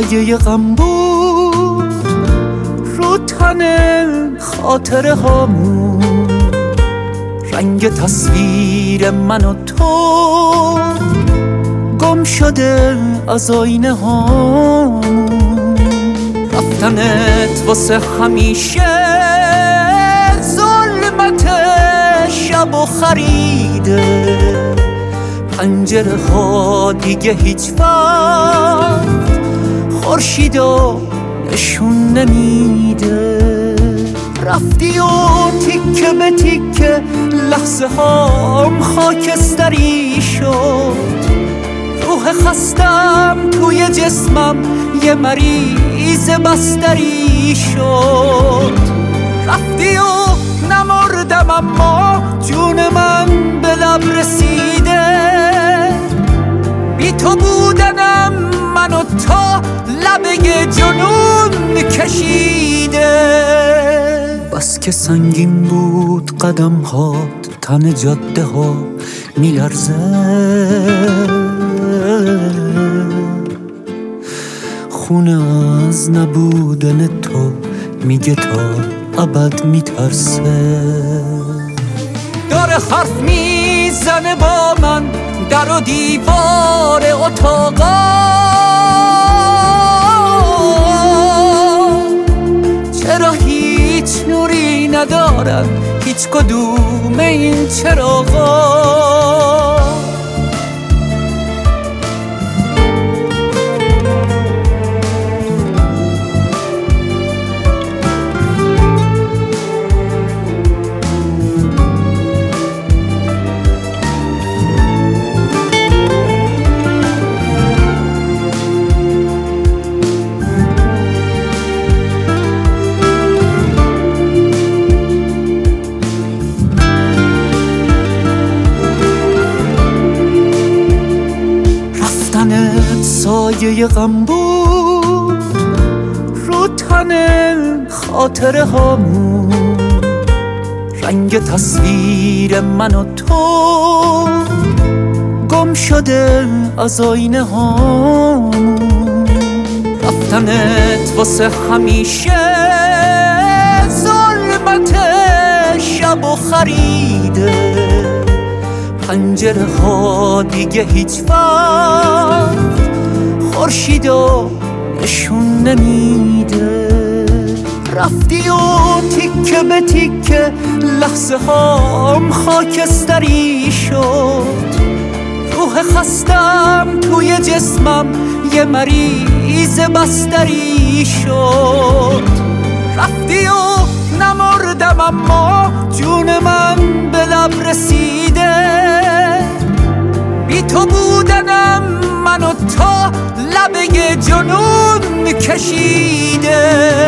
سایه غم بود رو تن خاطره هامون، رنگ تصویر من و تو گم شده از آینه هامون. رفتنت واسه همیشه ظلمت شب و خریده، پنجره ها دیگه هیچ وقت خورشیدو نشون نمیده. رفتی و تیکه به تیکه لحظه هام خاکستری شد، روح خستم توی جسمم یه مریض بستری شد. رفتی و نمردم اما جون من به لب رسیده، بی تو بودنم منو تا لبه جنون کشیده. بس که سنگین بود قدم هات، تن جاده ها میلرزه، خونه از نبودن تو میگه تا ابد میترسه. داره حرف میزنه با من در و دیوار اتاقا، چرا هیچ نوری ندارن هیچ کدوم این چراغا. سایه غم بود رو تن خاطره هامون، رنگ تصویر من و تو گم شده از آینه هامون. رفتنت واسه همیشه ظلمت شب و خریده، پنجره ها دیگه هیچ وقت خورشیدو نشون نمیده. رفتی و تیکه به تیکه لحظه هام خاکستری شد، روح خستم توی جسمم یه مریض بستری شد. رفتی و نمردم اما جون من به لب رسیده، بی تو بودنم منو تا لبه جنون کشیده.